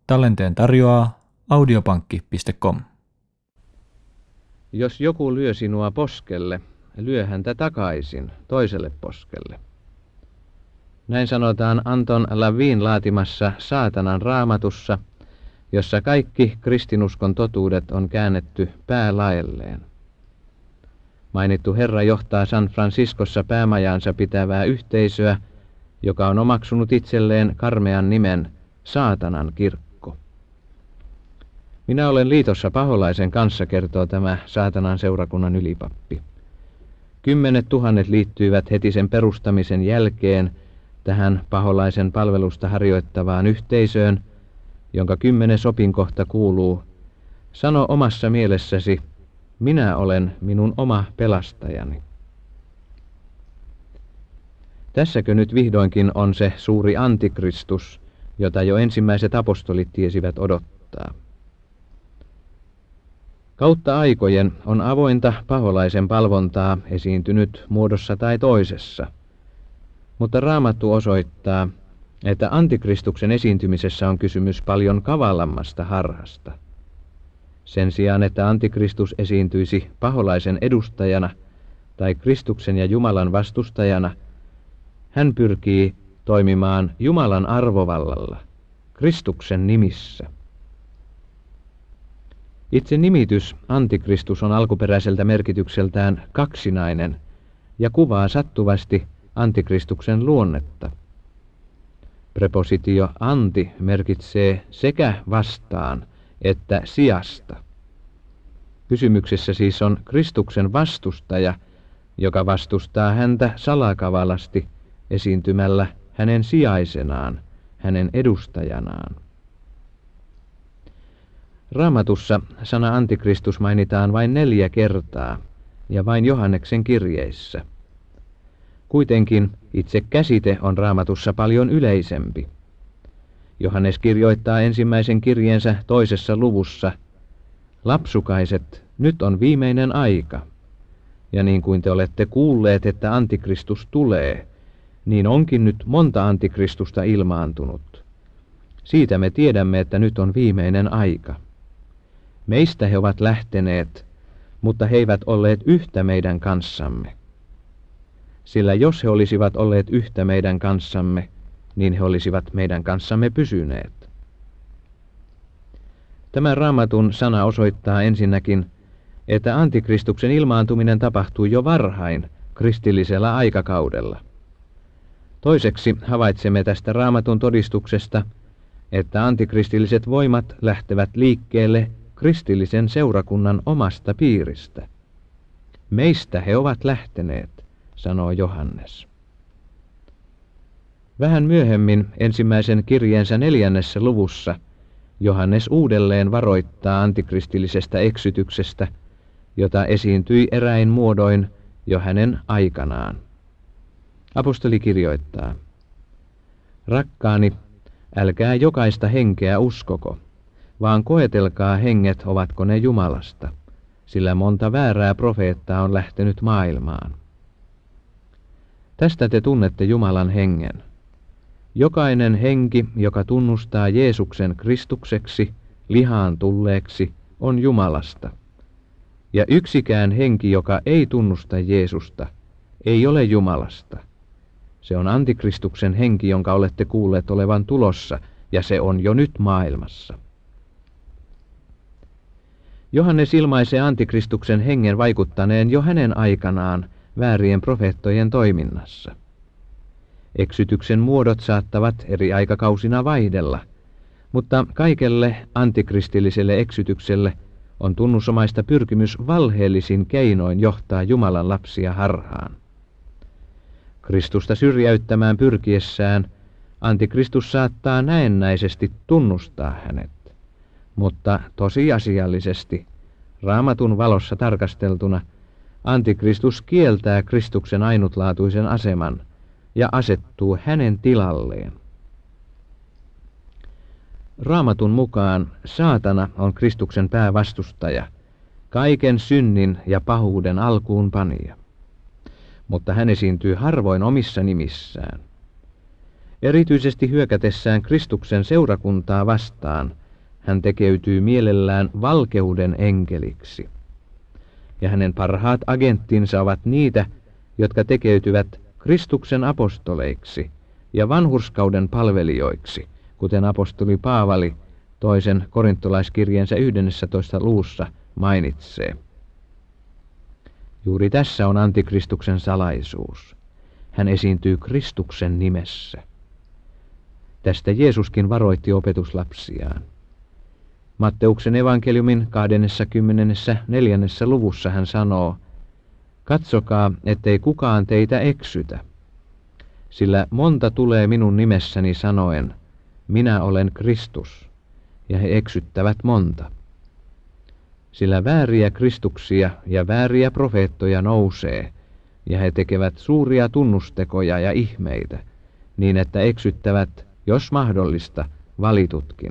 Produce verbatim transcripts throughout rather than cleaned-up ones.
Tallenteen tarjoaa audiopankki piste com. Jos joku lyö sinua poskelle, lyö häntä takaisin toiselle poskelle. Näin sanotaan Anton LaVeyn laatimassa Saatanan raamatussa, jossa kaikki kristinuskon totuudet on käännetty päälaelleen. Mainittu Herra johtaa San Franciscossa päämajaansa pitävää yhteisöä, joka on omaksunut itselleen karmean nimen Saatanan kirkko. Minä olen liitossa paholaisen kanssa, kertoo tämä Saatanan seurakunnan ylipappi. Kymmenet tuhannet liittyivät heti sen perustamisen jälkeen tähän paholaisen palvelusta harjoittavaan yhteisöön, jonka kymmenes opinkohta kuuluu: sano omassa mielessäsi, minä olen minun oma pelastajani. Tässäkö nyt vihdoinkin on se suuri antikristus, jota jo ensimmäiset apostolit tiesivät odottaa? Kautta aikojen on avointa paholaisen palvontaa esiintynyt muodossa tai toisessa, mutta Raamattu osoittaa, että antikristuksen esiintymisessä on kysymys paljon kavalammasta harhasta. Sen sijaan, että antikristus esiintyisi paholaisen edustajana tai Kristuksen ja Jumalan vastustajana, hän pyrkii toimimaan Jumalan arvovallalla, Kristuksen nimissä. Itse nimitys antikristus on alkuperäiseltä merkitykseltään kaksinainen ja kuvaa sattuvasti antikristuksen luonnetta. Prepositio anti merkitsee sekä vastaan että sijasta. Kysymyksessä siis on Kristuksen vastustaja, joka vastustaa häntä salakavalasti esiintymällä hänen sijaisenaan, hänen edustajanaan. Raamatussa sana antikristus mainitaan vain neljä kertaa ja vain Johanneksen kirjeissä. Kuitenkin itse käsite on Raamatussa paljon yleisempi. Johannes kirjoittaa ensimmäisen kirjeensä toisessa luvussa: lapsukaiset, nyt on viimeinen aika. Ja niin kuin te olette kuulleet, että antikristus tulee, niin onkin nyt monta antikristusta ilmaantunut. Siitä me tiedämme, että nyt on viimeinen aika. Meistä he ovat lähteneet, mutta he eivät olleet yhtä meidän kanssamme. Sillä jos he olisivat olleet yhtä meidän kanssamme, niin he olisivat meidän kanssamme pysyneet. Tämä Raamatun sana osoittaa ensinnäkin, että antikristuksen ilmaantuminen tapahtui jo varhain kristillisellä aikakaudella. Toiseksi havaitsemme tästä Raamatun todistuksesta, että antikristilliset voimat lähtevät liikkeelle kristillisen seurakunnan omasta piiristä. Meistä he ovat lähteneet, sanoo Johannes. Vähän myöhemmin ensimmäisen kirjeensä neljännessä luvussa Johannes uudelleen varoittaa antikristillisestä eksytyksestä, jota esiintyi eräin muodoin jo hänen aikanaan. Apostoli kirjoittaa: rakkaani, älkää jokaista henkeä uskoko, vaan koetelkaa henget, ovatko ne Jumalasta, sillä monta väärää profeettaa on lähtenyt maailmaan. Tästä te tunnette Jumalan hengen. Jokainen henki, joka tunnustaa Jeesuksen Kristukseksi, lihaan tulleeksi, on Jumalasta. Ja yksikään henki, joka ei tunnusta Jeesusta, ei ole Jumalasta. Se on antikristuksen henki, jonka olette kuulleet olevan tulossa, ja se on jo nyt maailmassa. Johannes ilmaisee antikristuksen hengen vaikuttaneen jo hänen aikanaan väärien profeettojen toiminnassa. Eksytyksen muodot saattavat eri aikakausina vaihdella, mutta kaikelle antikristilliselle eksytykselle on tunnusomaista pyrkimys valheellisin keinoin johtaa Jumalan lapsia harhaan. Kristusta syrjäyttämään pyrkiessään antikristus saattaa näennäisesti tunnustaa hänet, mutta tosiasiallisesti, Raamatun valossa tarkasteltuna, antikristus kieltää Kristuksen ainutlaatuisen aseman ja asettuu hänen tilalleen. Raamatun mukaan saatana on Kristuksen päävastustaja, kaiken synnin ja pahuuden alkuunpanija. Mutta hän esiintyy harvoin omissa nimissään. Erityisesti hyökätessään Kristuksen seurakuntaa vastaan hän tekeytyy mielellään valkeuden enkeliksi. Ja hänen parhaat agenttinsa ovat niitä, jotka tekeytyvät Kristuksen apostoleiksi ja vanhurskauden palvelijoiksi, kuten apostoli Paavali toisen korintolaiskirjeensä yhdennentoista luvussa mainitsee. Juuri tässä on antikristuksen salaisuus. Hän esiintyy Kristuksen nimessä. Tästä Jeesuskin varoitti opetuslapsiaan. Matteuksen evankeliumin kahdeskymmenesneljäs luvussa hän sanoo, katsokaa, ettei kukaan teitä eksytä, sillä monta tulee minun nimessäni sanoen, minä olen Kristus, ja he eksyttävät monta. Sillä vääriä kristuksia ja vääriä profeettoja nousee, ja he tekevät suuria tunnustekoja ja ihmeitä, niin että eksyttävät, jos mahdollista, valitutkin.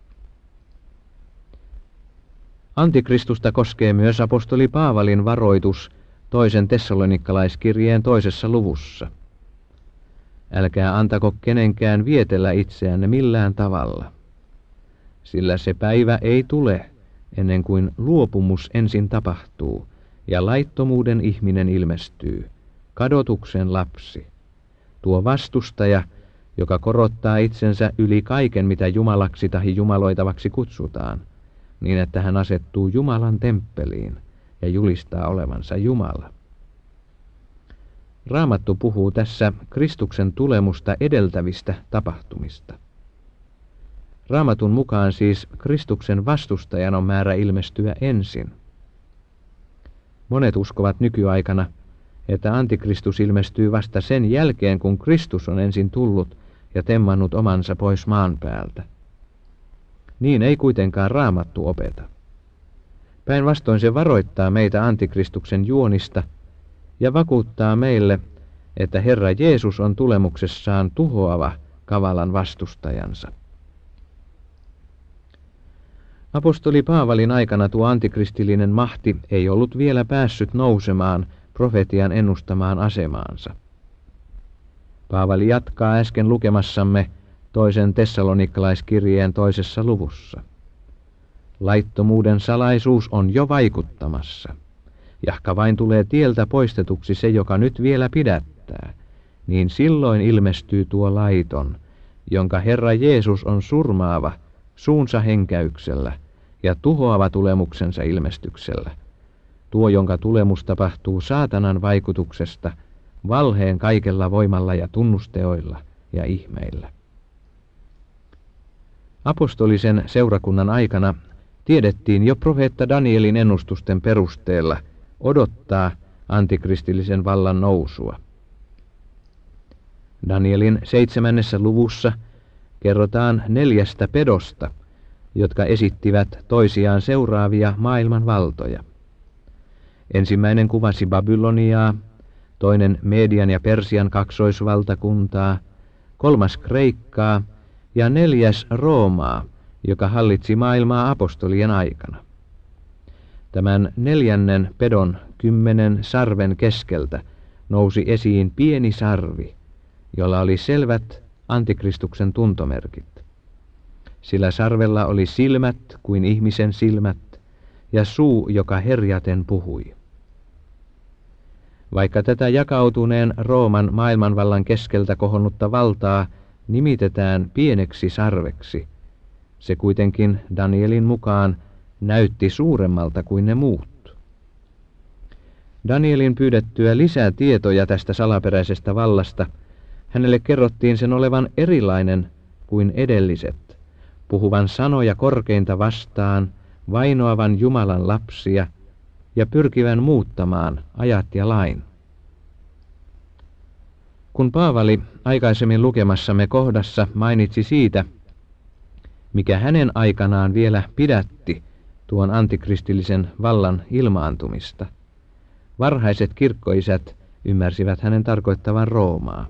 Antikristusta koskee myös apostoli Paavalin varoitus toisen tessalonikalaiskirjeen toisessa luvussa. Älkää antako kenenkään vietellä itseänne millään tavalla, sillä se päivä ei tule ennen kuin luopumus ensin tapahtuu ja laittomuuden ihminen ilmestyy, kadotuksen lapsi, tuo vastustaja, joka korottaa itsensä yli kaiken, mitä jumalaksi tai jumaloitavaksi kutsutaan, niin että hän asettuu Jumalan temppeliin ja julistaa olevansa Jumala. Raamattu puhuu tässä Kristuksen tulemusta edeltävistä tapahtumista. Raamatun mukaan siis Kristuksen vastustajan on määrä ilmestyä ensin. Monet uskovat nykyaikana, että antikristus ilmestyy vasta sen jälkeen, kun Kristus on ensin tullut ja temmannut omansa pois maan päältä. Niin ei kuitenkaan Raamattu opeta. Päinvastoin se varoittaa meitä antikristuksen juonista ja vakuuttaa meille, että Herra Jeesus on tulemuksessaan tuhoava kavalan vastustajansa. Apostoli Paavalin aikana tuo antikristillinen mahti ei ollut vielä päässyt nousemaan profetian ennustamaan asemaansa. Paavali jatkaa äsken lukemassamme toisen tessalonikalaiskirjeen toisessa luvussa. Laittomuuden salaisuus on jo vaikuttamassa, jahka vain tulee tieltä poistetuksi se, joka nyt vielä pidättää, niin silloin ilmestyy tuo laiton, jonka Herra Jeesus on surmaava suunsa henkäyksellä ja tuhoava tulemuksensa ilmestyksellä. Tuo, jonka tulemus tapahtuu saatanan vaikutuksesta, valheen kaikella voimalla ja tunnusteoilla ja ihmeillä. Apostolisen seurakunnan aikana tiedettiin jo profeetta Danielin ennustusten perusteella odottaa antikristillisen vallan nousua. Danielin seitsemännessä luvussa kerrotaan neljästä pedosta, jotka esittivät toisiaan seuraavia maailman valtoja. Ensimmäinen kuvasi Babyloniaa, toinen Median ja Persian kaksoisvaltakuntaa, kolmas Kreikkaa ja neljäs Roomaa, joka hallitsi maailmaa apostolien aikana. Tämän neljännen pedon kymmenen sarven keskeltä nousi esiin pieni sarvi, jolla oli selvät antikristuksen tuntomerkit. Sillä sarvella oli silmät kuin ihmisen silmät ja suu, joka herjaten puhui. Vaikka tätä jakautuneen Rooman maailmanvallan keskeltä kohonnutta valtaa nimitetään pieneksi sarveksi, se kuitenkin Danielin mukaan näytti suuremmalta kuin ne muut. Danielin pyydettyä lisää tietoja tästä salaperäisestä vallasta, hänelle kerrottiin sen olevan erilainen kuin edelliset, puhuvan sanoja korkeinta vastaan, vainoavan Jumalan lapsia ja pyrkivän muuttamaan ajat ja lain. Kun Paavali aikaisemmin lukemassamme kohdassa mainitsi siitä, mikä hänen aikanaan vielä pidätti tuon antikristillisen vallan ilmaantumista, varhaiset kirkkoisät ymmärsivät hänen tarkoittavan Roomaa.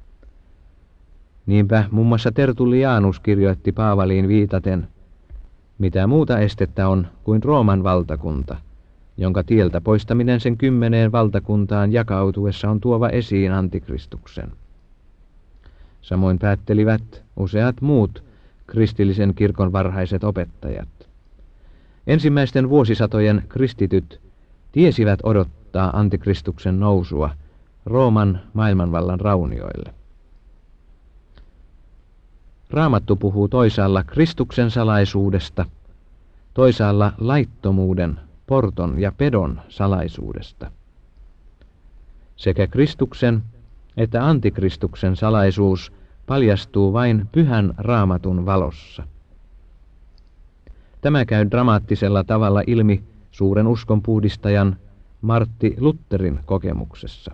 Niinpä muun muassa Tertullianus kirjoitti Paavaliin viitaten, mitä muuta estettä on kuin Rooman valtakunta, jonka tieltä poistaminen sen kymmeneen valtakuntaan jakautuessa on tuova esiin antikristuksen. Samoin päättelivät useat muut kristillisen kirkon varhaiset opettajat. Ensimmäisten vuosisatojen kristityt tiesivät odottaa antikristuksen nousua Rooman maailmanvallan raunioille. Raamattu puhuu toisaalla Kristuksen salaisuudesta, toisaalla laittomuuden, porton ja pedon salaisuudesta. Sekä Kristuksen että antikristuksen salaisuus paljastuu vain pyhän Raamatun valossa. Tämä käy dramaattisella tavalla ilmi suuren uskonpuhdistajan Martti Lutherin kokemuksessa.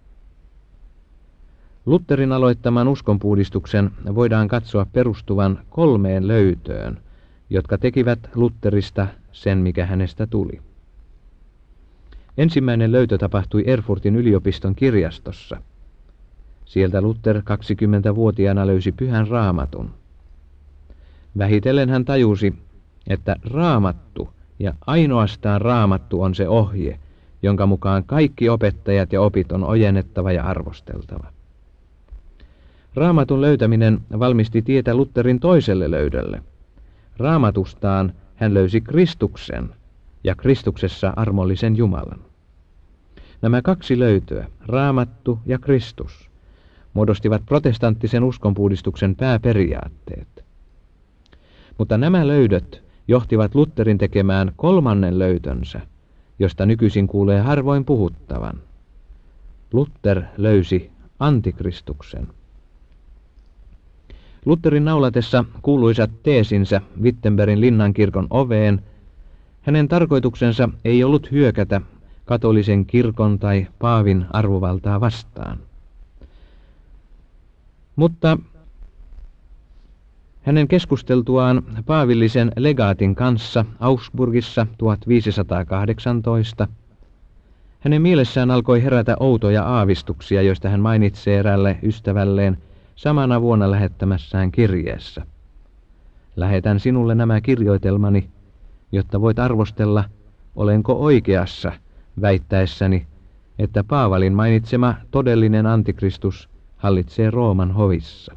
Lutherin aloittaman uskonpuhdistuksen voidaan katsoa perustuvan kolmeen löytöön, jotka tekivät Lutherista sen, mikä hänestä tuli. Ensimmäinen löytö tapahtui Erfurtin yliopiston kirjastossa. Sieltä Luther kaksikymmentävuotiaana löysi pyhän Raamatun. Vähitellen hän tajusi, että Raamattu ja ainoastaan Raamattu on se ohje, jonka mukaan kaikki opettajat ja opit on ojennettava ja arvosteltava. Raamatun löytäminen valmisti tietä Lutherin toiselle löydölle. Raamatustaan hän löysi Kristuksen ja Kristuksessa armollisen Jumalan. Nämä kaksi löytöä, Raamattu ja Kristus, muodostivat protestanttisen uskonpuhdistuksen pääperiaatteet. Mutta nämä löydöt johtivat Lutherin tekemään kolmannen löytönsä, josta nykyisin kuulee harvoin puhuttavan. Luther löysi antikristuksen. Lutherin naulatessa kuuluisat teesinsä Wittenbergin linnankirkon oveen, hänen tarkoituksensa ei ollut hyökätä katolisen kirkon tai paavin arvovaltaa vastaan. Mutta hänen keskusteltuaan paavillisen legaatin kanssa Augsburgissa tuhatviisisataakahdeksantoista, hänen mielessään alkoi herätä outoja aavistuksia, joista hän mainitsee eräälle ystävälleen samana vuonna lähettämässään kirjeessä. Lähetän sinulle nämä kirjoitelmani, jotta voit arvostella, olenko oikeassa väittäessäni, että Paavalin mainitsema todellinen antikristus hallitsee Rooman hovissa.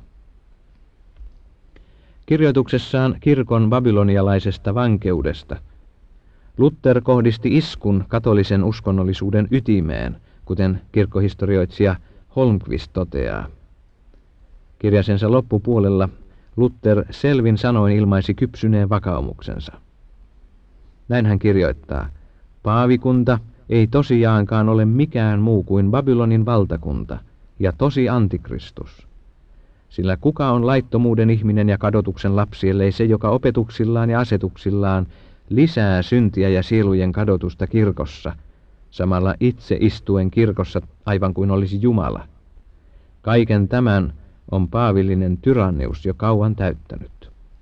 Kirjoituksessaan kirkon babylonialaisesta vankeudesta Luther kohdisti iskun katolisen uskonnollisuuden ytimeen, kuten kirkkohistorioitsija Holmqvist toteaa. Kirjasensa loppupuolella Luther selvin sanoin ilmaisi kypsyneen vakaumuksensa. Näin hän kirjoittaa: Paavikunta ei tosiaankaan ole mikään muu kuin Babylonin valtakunta ja tosi antikristus. Sillä kuka on laittomuuden ihminen ja kadotuksen lapsi, ellei se, joka opetuksillaan ja asetuksillaan lisää syntiä ja sielujen kadotusta kirkossa, samalla itse istuen kirkossa aivan kuin olisi Jumala. Kaiken tämän on paavillinen tyrannius jo kauan täyttänyt.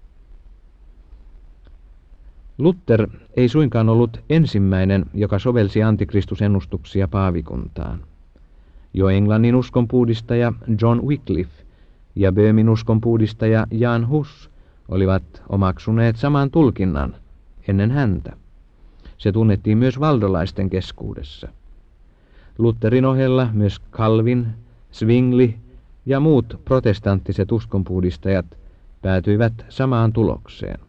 Luther ei suinkaan ollut ensimmäinen, joka sovelsi antikristusennustuksia paavikuntaan. Jo Englannin uskonpuhdistaja John Wycliffe ja Böömin uskonpuhdistaja Jan Hus olivat omaksuneet saman tulkinnan ennen häntä. Se tunnettiin myös valdolaisten keskuudessa. Lutherin ohella myös Calvin, Zwingli ja muut protestanttiset uskonpuhdistajat päätyivät samaan tulokseen.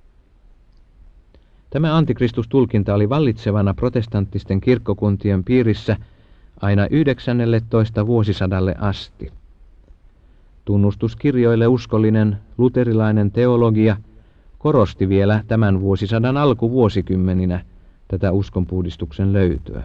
Tämä antikristustulkinta oli vallitsevana protestanttisten kirkkokuntien piirissä aina yhdeksännelletoista vuosisadalle asti. Tunnustuskirjoille uskollinen luterilainen teologia korosti vielä tämän vuosisadan alkuvuosikymmeninä tätä uskonpuhdistuksen löytyä.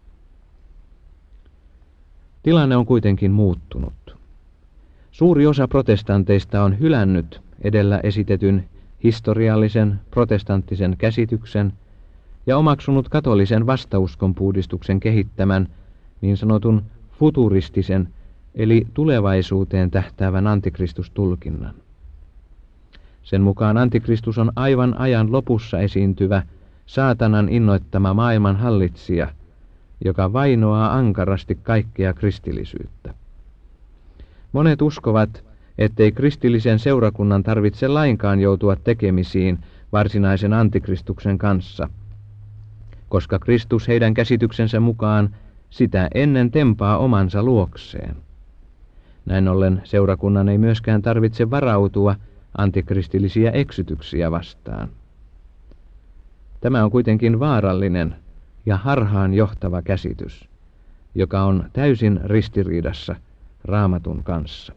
Tilanne on kuitenkin muuttunut. Suuri osa protestanteista on hylännyt edellä esitetyn historiallisen protestanttisen käsityksen ja omaksunut katolisen vastauskonpuhdistuksen kehittämän niin sanotun futuristisen eli tulevaisuuteen tähtäävän antikristustulkinnan. Sen mukaan antikristus on aivan ajan lopussa esiintyvä saatanan innoittama maailman hallitsija, joka vainoaa ankarasti kaikkea kristillisyyttä. Monet uskovat, ettei kristillisen seurakunnan tarvitse lainkaan joutua tekemisiin varsinaisen antikristuksen kanssa, koska Kristus heidän käsityksensä mukaan sitä ennen tempaa omansa luokseen. Näin ollen seurakunnan ei myöskään tarvitse varautua antikristillisiä eksytyksiä vastaan. Tämä on kuitenkin vaarallinen ja harhaan johtava käsitys, joka on täysin ristiriidassa Raamatun kanssa.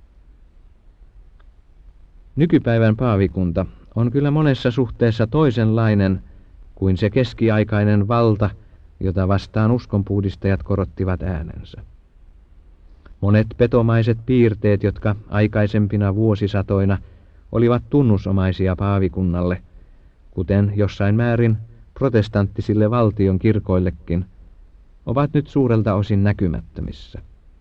Nykypäivän paavikunta on kyllä monessa suhteessa toisenlainen kuin se keskiaikainen valta, jota vastaan uskonpuhdistajat korottivat äänensä. Monet petomaiset piirteet, jotka aikaisempina vuosisatoina olivat tunnusomaisia paavikunnalle, kuten jossain määrin protestanttisille valtion kirkoillekin, ovat nyt suurelta osin näkymättömissä.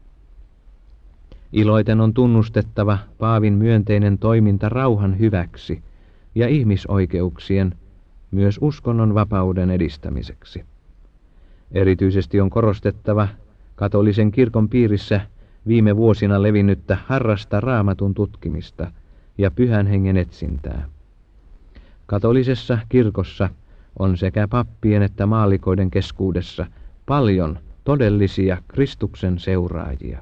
Iloiten on tunnustettava paavin myönteinen toiminta rauhan hyväksi ja ihmisoikeuksien, myös uskonnon vapauden edistämiseksi. Erityisesti on korostettava katolisen kirkon piirissä viime vuosina levinnyttä harrasta Raamatun tutkimista ja pyhän hengen etsintää. Katolisessa kirkossa on sekä pappien että maallikoiden keskuudessa paljon todellisia Kristuksen seuraajia.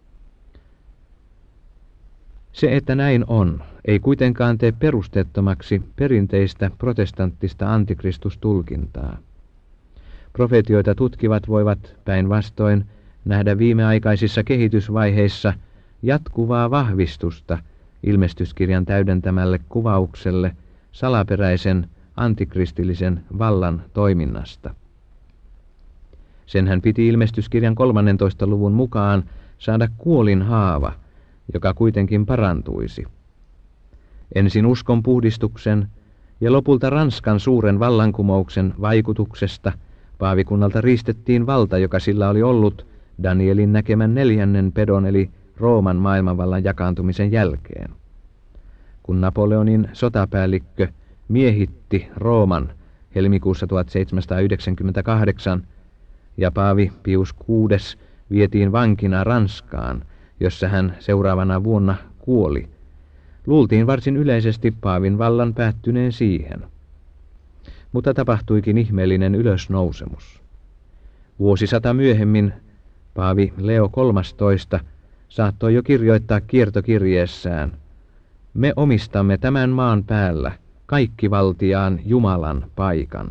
Se, että näin on, ei kuitenkaan tee perusteettomaksi perinteistä protestanttista antikristustulkintaa. Profetioita tutkivat voivat päinvastoin nähdä viimeaikaisissa kehitysvaiheissa jatkuvaa vahvistusta ilmestyskirjan täydentämälle kuvaukselle salaperäisen antikristillisen vallan toiminnasta. Senhän piti ilmestyskirjan kolmannentoista luvun mukaan saada kuolin haava, joka kuitenkin parantuisi. Ensin uskon puhdistuksen ja lopulta Ranskan suuren vallankumouksen vaikutuksesta paavikunnalta riistettiin valta, joka sillä oli ollut Danielin näkemän neljännen pedon eli Rooman maailmanvallan jakaantumisen jälkeen. Kun Napoleonin sotapäällikkö miehitti Rooman helmikuussa tuhatseitsemänsataayhdeksänkymmentäkahdeksan ja paavi Pius kuudes vietiin vankina Ranskaan, jossa hän seuraavana vuonna kuoli, luultiin varsin yleisesti paavin vallan päättyneen siihen. Mutta tapahtuikin ihmeellinen ylösnousemus. Vuosisata myöhemmin paavi Leo kolmastoista saattoi jo kirjoittaa kiertokirjeessään: "Me omistamme tämän maan päällä kaikkivaltiaan Jumalan paikan."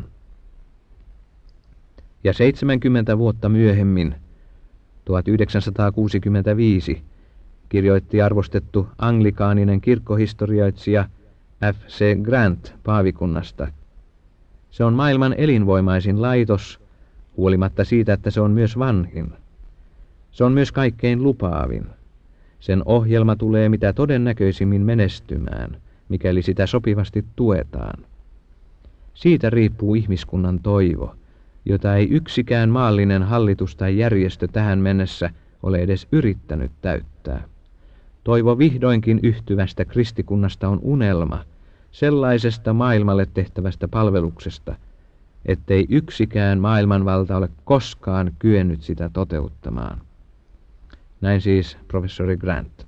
Ja seitsemänkymmentä vuotta myöhemmin, tuhatyhdeksänsataakuusikymmentäviisi, kirjoitti arvostettu anglikaaninen kirkkohistorioitsija F C Grant paavikunnasta: "Se on maailman elinvoimaisin laitos, huolimatta siitä, että se on myös vanhin. Se on myös kaikkein lupaavin. Sen ohjelma tulee mitä todennäköisimmin menestymään, mikäli sitä sopivasti tuetaan. Siitä riippuu ihmiskunnan toivo, jota ei yksikään maallinen hallitus tai järjestö tähän mennessä ole edes yrittänyt täyttää. Toivo vihdoinkin yhtyvästä kristikunnasta on unelma sellaisesta maailmalle tehtävästä palveluksesta, ettei yksikään maailmanvalta ole koskaan kyennyt sitä toteuttamaan." Näin siis professori Grant.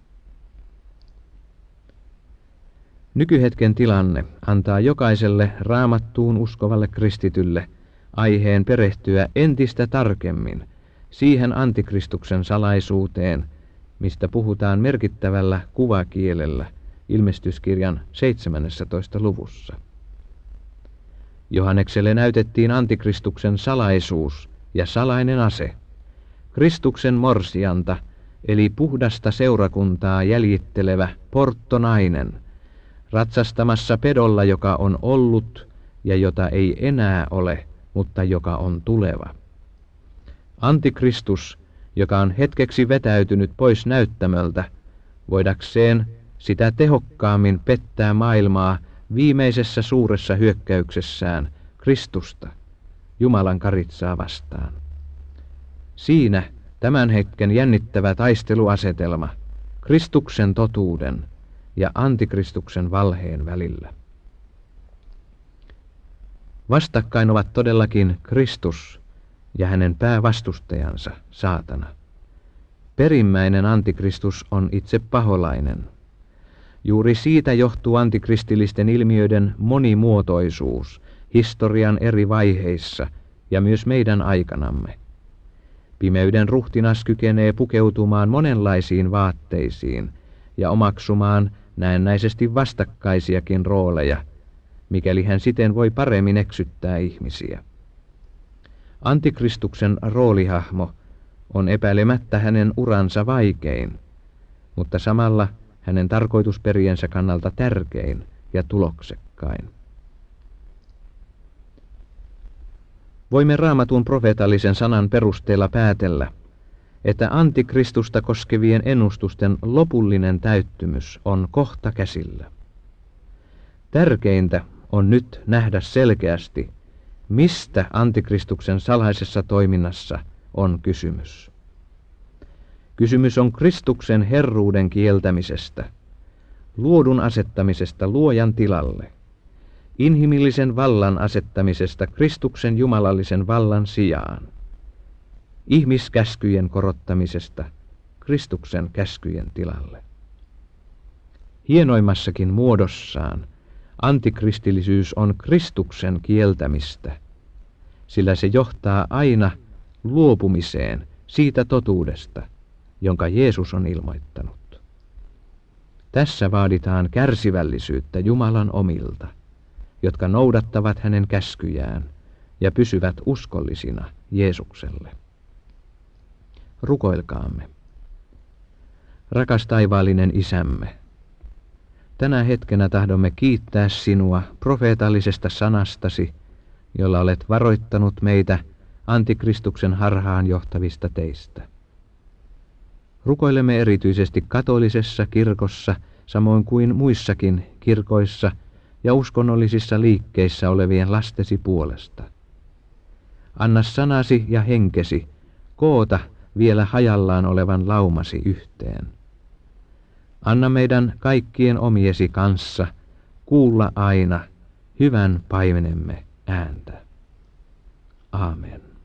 Nykyhetken tilanne antaa jokaiselle raamattuun uskovalle kristitylle aiheen perehtyä entistä tarkemmin siihen antikristuksen salaisuuteen, mistä puhutaan merkittävällä kuvakielellä ilmestyskirjan seitsemännessätoista luvussa. Johannekselle näytettiin antikristuksen salaisuus ja salainen ase, Kristuksen morsianta, eli puhdasta seurakuntaa jäljittelevä porttonainen, ratsastamassa pedolla, joka on ollut ja jota ei enää ole, mutta joka on tuleva. Antikristus, joka on hetkeksi vetäytynyt pois näyttämöltä, voidakseen sitä tehokkaammin pettää maailmaa viimeisessä suuressa hyökkäyksessään Kristusta, Jumalan karitsaa vastaan. Siinä tämän hetken jännittävä taisteluasetelma Kristuksen totuuden ja antikristuksen valheen välillä. Vastakkain ovat todellakin Kristus ja hänen päävastustajansa, saatana. Perimmäinen antikristus on itse paholainen. Juuri siitä johtuu antikristillisten ilmiöiden monimuotoisuus historian eri vaiheissa ja myös meidän aikanamme. Pimeyden ruhtinas kykenee pukeutumaan monenlaisiin vaatteisiin ja omaksumaan näennäisesti vastakkaisiakin rooleja, mikäli hän siten voi paremmin eksyttää ihmisiä. Antikristuksen roolihahmo on epäilemättä hänen uransa vaikein, mutta samalla hänen tarkoitusperiensä kannalta tärkein ja tuloksekkain. Voimme Raamatun profeetallisen sanan perusteella päätellä, että antikristusta koskevien ennustusten lopullinen täyttymys on kohta käsillä. Tärkeintä on nyt nähdä selkeästi, mistä antikristuksen salaisessa toiminnassa on kysymys. Kysymys on Kristuksen herruuden kieltämisestä, luodun asettamisesta luojan tilalle, inhimillisen vallan asettamisesta Kristuksen jumalallisen vallan sijaan, ihmiskäskyjen korottamisesta Kristuksen käskyjen tilalle. Hienoimmassakin muodossaan antikristillisyys on Kristuksen kieltämistä, sillä se johtaa aina luopumiseen siitä totuudesta, jonka Jeesus on ilmoittanut. Tässä vaaditaan kärsivällisyyttä Jumalan omilta, jotka noudattavat hänen käskyjään ja pysyvät uskollisina Jeesukselle. Rukoilkaamme. Rakas taivaallinen Isämme, tänä hetkenä tahdomme kiittää sinua profeetallisesta sanastasi, jolla olet varoittanut meitä antikristuksen harhaan johtavista teistä. Rukoilemme erityisesti katolisessa kirkossa, samoin kuin muissakin kirkoissa ja uskonnollisissa liikkeissä olevien lastesi puolesta. Anna sanasi ja henkesi koota vielä hajallaan olevan laumasi yhteen. Anna meidän kaikkien omiesi kanssa kuulla aina hyvän paimenemme ääntä. Aamen.